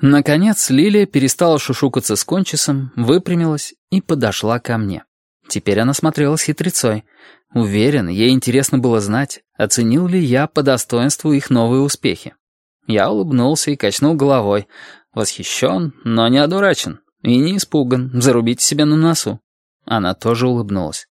Наконец Лилия перестала шушукаться с Кончисом, выпрямилась и подошла ко мне. Теперь она смотрела с хитрецой. Уверен, ей интересно было знать, оценил ли я по достоинству их новые успехи. Я улыбнулся и качнул головой. Восхищен, но не одурачен. И не испуган, зарубите себе на носу. Она тоже улыбнулась.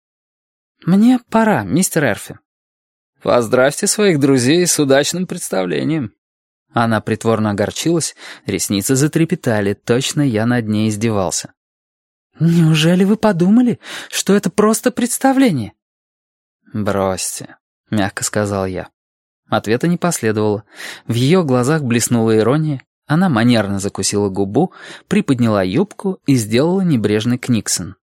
«Мне пора, мистер Эрфи». «Поздравьте своих друзей с удачным представлением». Она притворно огорчилась, ресницы затрепетали, точно я над ней издевался. «Неужели вы подумали, что это просто представление?» «Бросьте», — мягко сказал я. Ответа не последовало. В ее глазах блеснула ирония, она манерно закусила губу, приподняла юбку и сделала небрежный книксон.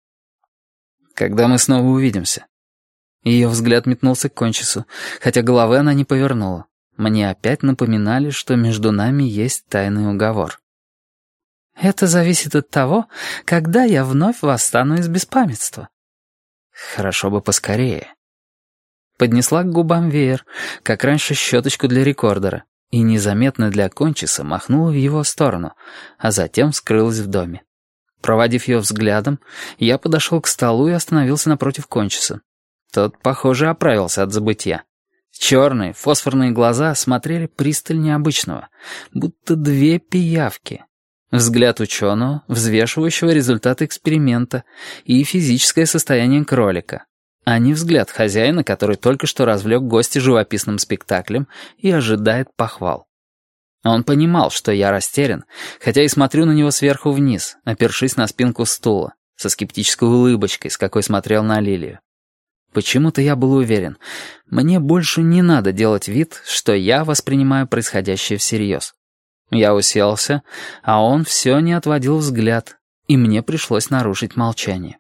«Когда мы снова увидимся?» Ее взгляд метнулся к Кончису, хотя головы она не повернула. Мне опять напоминали, что между нами есть тайный уговор. «Это зависит от того, когда я вновь восстану из беспамятства». «Хорошо бы поскорее». Поднесла к губам веер, как раньше щеточку для рекордера, и незаметно для Кончиса махнула в его сторону, а затем скрылась в доме. Проводив ее взглядом, я подошел к столу и остановился напротив Кончиса. Тот, похоже, оправился от забытья. Черные, фосфорные глаза смотрели пристальнее обычного, будто две пиявки. Взгляд ученого, взвешивающего результаты эксперимента, и физическое состояние кролика, а не взгляд хозяина, который только что развлек гостя живописным спектаклем и ожидает похвал. Он понимал, что я растерян, хотя и смотрю на него сверху вниз, опершись на спинку стула, со скептической улыбочкой, с какой смотрел на Лилию. Почему-то я был уверен, мне больше не надо делать вид, что я воспринимаю происходящее всерьез. Я уселся, а он все не отводил взгляд, и мне пришлось нарушить молчание.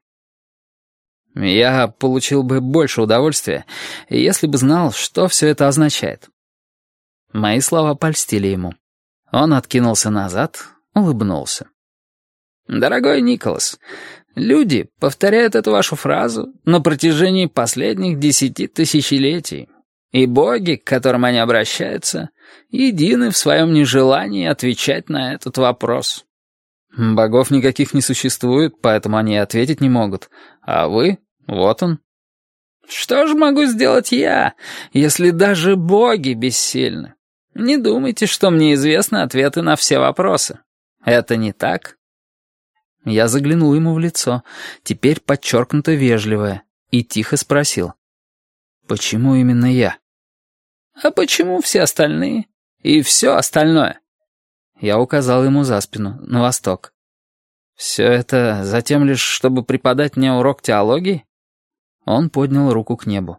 Я получил бы больше удовольствия, если бы знал, что все это означает. Мои слова польстили ему. Он откинулся назад, улыбнулся. «Дорогой Николас, люди повторяют эту вашу фразу на протяжении последних 10 тысячелетий, и боги, к которым они обращаются, едины в своем нежелании отвечать на этот вопрос. Богов никаких не существует, поэтому они и ответить не могут, а вы, вот он. Что же могу сделать я, если даже боги бессильны? Не думайте, что мне известны ответы на все вопросы. Это не так?» Я заглянул ему в лицо, теперь подчеркнуто вежливое, и тихо спросил. «Почему именно я?» «А почему все остальные? И все остальное?» Я указал ему за спину, на восток. «Все это затем лишь, чтобы преподать мне урок теологии?» Он поднял руку к небу.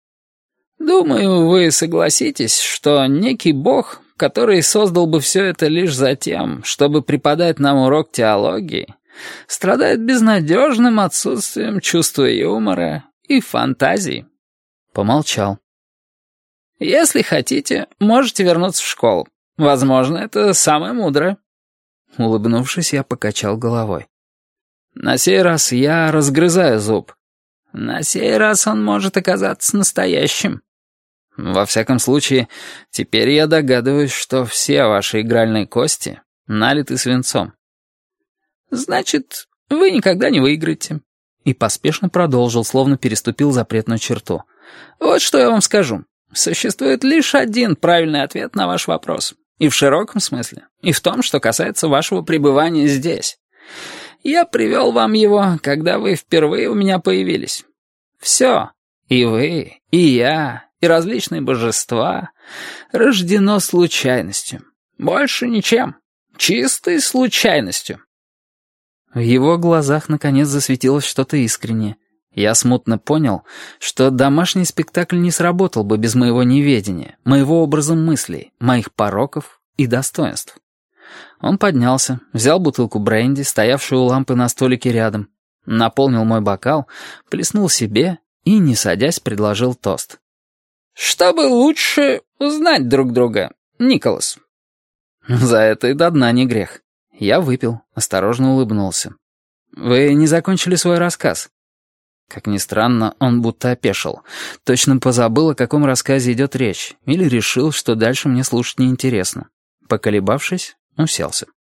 «Думаю, вы согласитесь, что некий бог, который создал бы все это лишь за тем, чтобы преподать нам урок теологии, страдает безнадежным отсутствием чувства юмора и фантазии». Помолчал. «Если хотите, можете вернуться в школу. Возможно, это самое мудрое». Улыбнувшись, я покачал головой. «На сей раз я разгрызаю зуб. На сей раз он может оказаться настоящим. Во всяком случае, теперь я догадываюсь, что все ваши игральные кости налиты свинцом». «Значит, вы никогда не выиграете». И поспешно продолжил, словно переступил запретную черту. «Вот что я вам скажу. Существует лишь один правильный ответ на ваш вопрос. И в широком смысле, и в том, что касается вашего пребывания здесь. Я привел вам его, когда вы впервые у меня появились. Все, и вы, и я, и различные божества, рождено случайностью. Больше ничем. Чистой случайностью». В его глазах наконец засветилось что-то искреннее. Я смутно понял, что домашний спектакль не сработал бы без моего неведения, моего образа мыслей, моих пороков и достоинств. Он поднялся, взял бутылку бренди, стоявшую у лампы на столике рядом, наполнил мой бокал, плеснул себе и, не садясь, предложил тост. «Чтобы лучше узнать друг друга, Николас». За это и до дна не грех. Я выпил, осторожно улыбнулся. «Вы не закончили свой рассказ?» Как ни странно, он будто опешил. Точно позабыл, о каком рассказе идет речь, или решил, что дальше мне слушать неинтересно. Поколебавшись, уселся.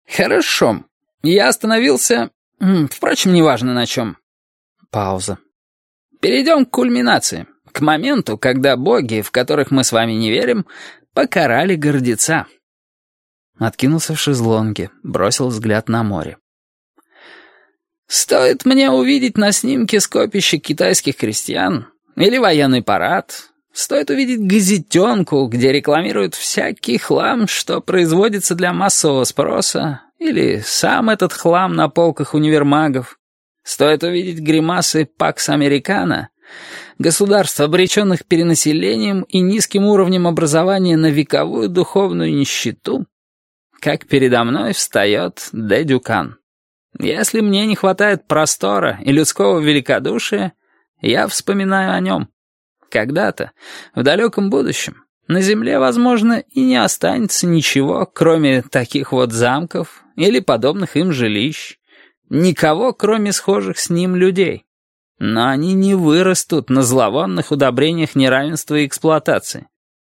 Хорошо. Я остановился... Впрочем, неважно на чем. Пауза. Перейдем к кульминации. К моменту, когда боги, в которых мы с вами не верим, покарали гордеца. Откинулся в шезлонге, бросил взгляд на море. Стоит мне увидеть на снимке скопище китайских крестьян или военный парад, стоит увидеть газетенку, где рекламируют всякий хлам, что производится для массового спроса, или сам этот хлам на полках универмагов, стоит увидеть гримасы Пакс Американо, государств, обреченных перенаселением и низким уровнем образования на вековую духовную нищету, как передо мной встает Дэ Дюкан. Если мне не хватает простора и людского великодушия, я вспоминаю о нем. Когда-то, в далеком будущем, на земле, возможно, и не останется ничего, кроме таких вот замков или подобных им жилищ, никого, кроме схожих с ним людей. Но они не вырастут на зловонных удобрениях неравенства и эксплуатации.